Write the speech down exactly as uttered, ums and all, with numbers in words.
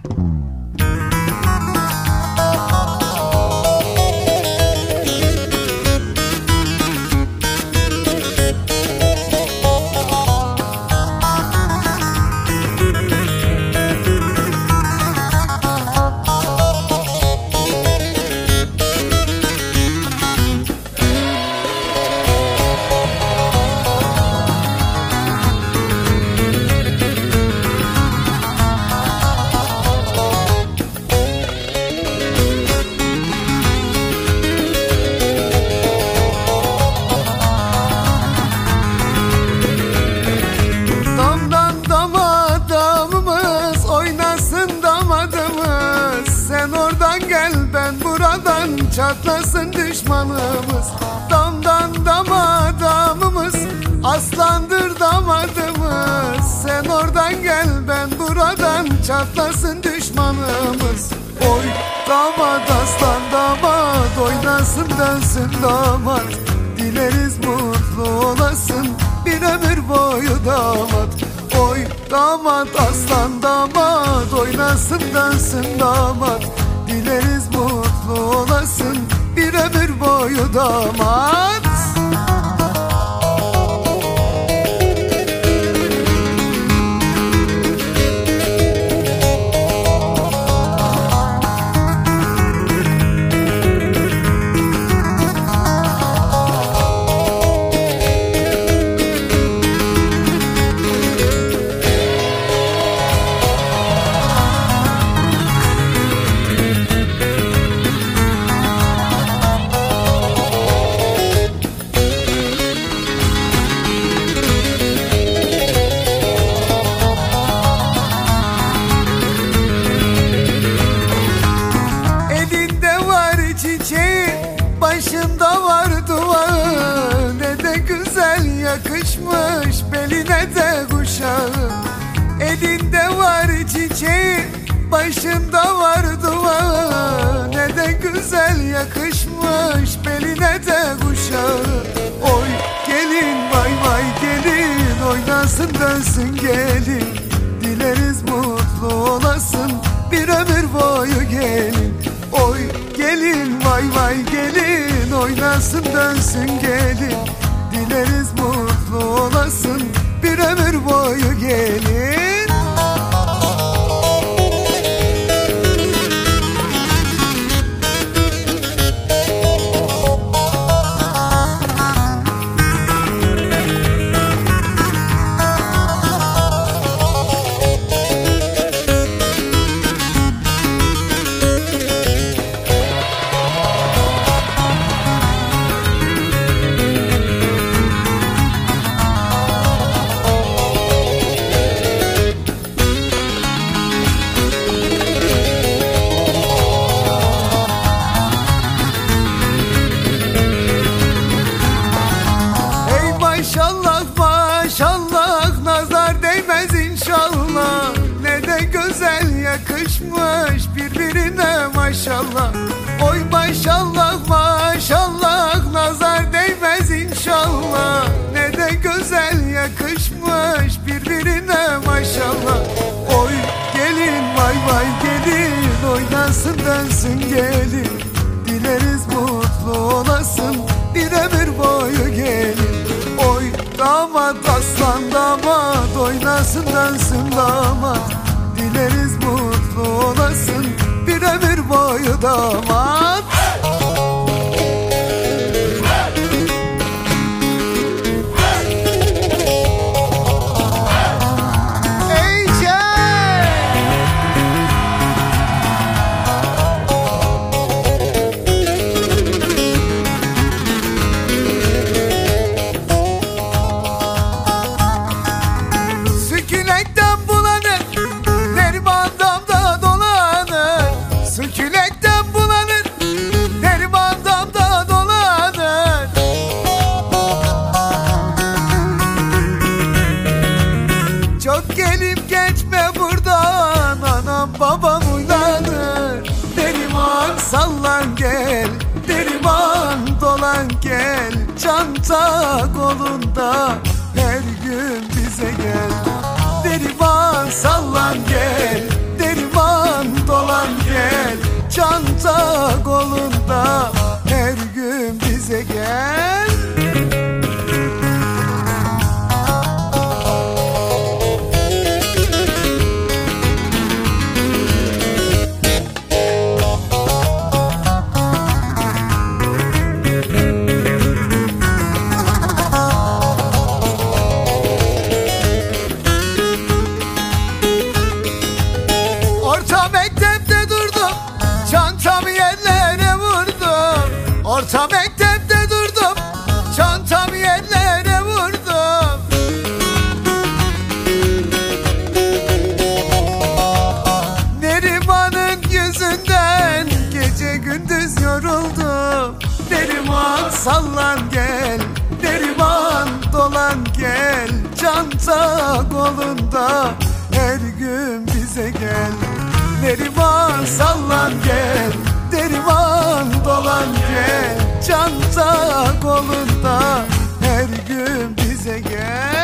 Çatlasın düşmanımız, damdan dama damımız, aslandır damadımız. Sen oradan gel, ben buradan, çatlasın düşmanımız. Oy damat, aslan damat, oynasın dönsün damat. Dileriz mutlu olasın, bir ömür boyu damat. Oy damat, aslan damat, oynasın dönsün damat. Dileriz mutlu olasın, bir ömür boyu damat. Başında var duağı, ne de güzel yakışmış beline de kuşağı. Elinde var çiçeği, başında var duağı, ne de güzel yakışmış beline de kuşağı. Oy gelin vay vay gelin, oynasın dönsün gelin. Dileriz mutlu olasın, bir ömür boyu gelin. Oy gelin vay vay gelin, oynasın dönsün gelin. Dileriz mutlu olasın, bir ömür boyu gelin. Maşallah maşallah, nazar değmez inşallah. Ne de güzel yakışmış birbirine maşallah. Oy maşallah maşallah, nazar değmez inşallah. Ne de güzel yakışmış birbirine maşallah. Oy gelin vay vay gelin, oynasın dönsün gelin. Dileriz mutlu olasın, bir ömür boyu gelin. Oy damat, aslan damat, oynasın dönsün damat. Dileriz mutlu olasın, bir ömür boyu damat. Sükülekten bulanır, derman damda dolanır. Çok gelip geçme buradan, anam babam uylanır. Derman sallan gel, derman dolan gel. Çanta kolunda, her gün bize gel. Derman sallan gel, derman gel. Orta mektepte durdum, çantamı yerlere vurdum. Orta mektepte durdum, çantamı yerlere vurdum. Neriman'ın yüzünden gece gündüz yoruldum. Neriman sallan gel, Neriman dolan gel. Çanta kolunda her gün bize gel. Neriman sallan gel, Neriman dolan gel. Çanta kolunda her gün bize gel.